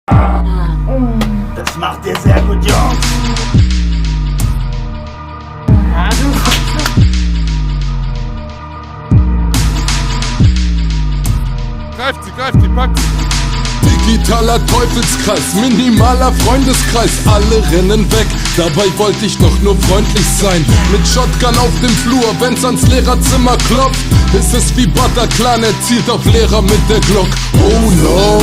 Das macht ihr sehr gut, Jungs. Greift sie, packt sie. Digitaler Teufelskreis, minimaler Freundeskreis, alle rennen weg, dabei wollte ich doch nur freundlich sein. Mit Shotgun auf dem Flur, wenn's ans Lehrerzimmer klopft, ist es wie Bataclan, er zielt auf Lehrer mit der Glock. Oh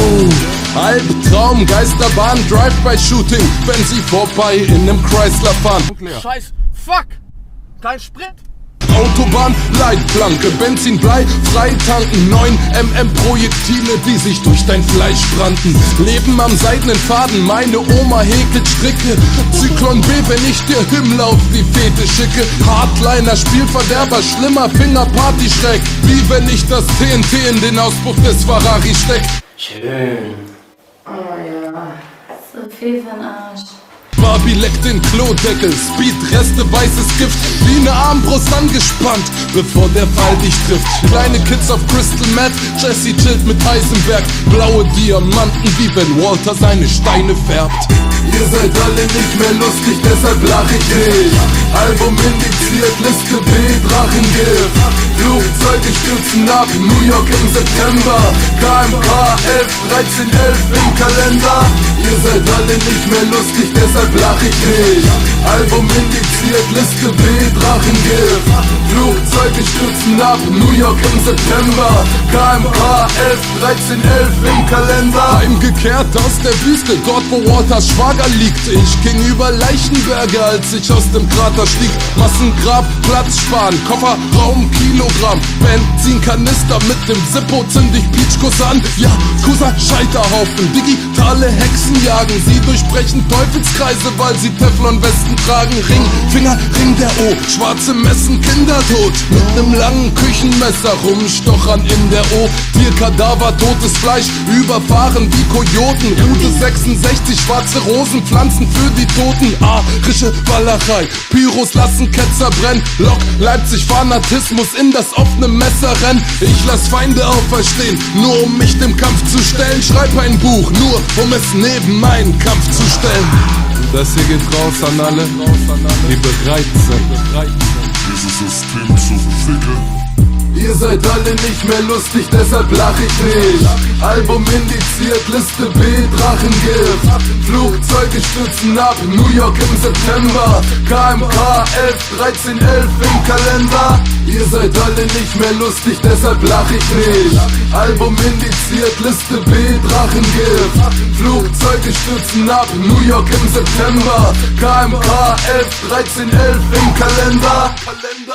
no, Albtraum, Geisterbahn, Drive-by-Shooting, wenn sie vorbei in nem Chrysler fahren. Scheiß, fuck, kein Sprit. Autobahn, Leitplanke, Benzin, Blei, Freitanken, 9 Projektile, die sich durch dein Fleisch brannten. Leben am seidenen Faden, meine Oma häkelt Stricke. Zyklon B, wenn ich dir Himmel auf die Fete schicke. Hardliner, Spielverderber, schlimmer Finger, Partyschreck. Wie wenn ich das TNT in den Auspuff des Ferrari steck. Schön. Oh ja, so viel für den Arsch. Barbie leckt den Klodeckel, Speed-Reste, weißes Gift, wie ne Armbrust angespannt, bevor der Fall dich trifft. Kleine Kids auf Crystal Meth, Jesse chillt mit Heisenberg, blaue Diamanten, wie wenn Walter seine Steine färbt. Ihr seid alle nicht mehr lustig, deshalb lach ich nicht. Album indiziert, Liste B, Drachengift. Flugzeuge stürzen ab, New York im September. KMK 11, 13, 11 im Kalender. Ihr seid alle nicht mehr lustig, deshalb lach ich nicht. Album indiziert, Liste B, Drachengift. Flugzeuge stürzen ab, New York im September. KMK 11, 13, 11 im Kalender. Heimgekehrt aus der Wüste, dort wo Walters Schwager liegt. Ich ging über Leichenberge, als ich aus dem Krater stieg. Massengrab, Platz sparen, Kofferraum, Kilogramm. Benzinkanister mit dem Zippo zünd ich Peachkuss an. Ja, Kusa, Scheiterhaufen, digitale Hexen jagen. Sie durchbrechen Teufelskreise, weil sie Teflonwesten tragen. Ring, Finger, Ring der O, schwarze Messen, Kindertod. Mit nem langen Küchenmesser rumstochern in der O. Tierkadaver, totes Fleisch, überfahren wie Kojoten. Route 66, schwarze Rosen, Pflanzen für die Toten. Arische Ballerei, Pyros lassen Ketzer brennen. Lok, Leipzig, Fanatismus in das offene Messer rennen. Ich lass Feinde auferstehen, nur um mich dem Kampf zu stellen. Schreib ein Buch, nur um es neben meinen Kampf zu stellen. Das hier geht raus an alle, die bereit sind. Dieses System zu ficken. Ihr seid alle nicht mehr lustig, deshalb lach ich nicht. Album indiziert, Liste B, Drachengift. Flugzeuge stürzen ab, New York im September. KMK 11, 13, 11 im Kalender. Ihr seid alle nicht mehr lustig, deshalb lach ich nicht. Album indiziert, Liste B, Drachengift. Flugzeuge stürzen ab, New York im September. KMK 11, 13, 11 im Kalender.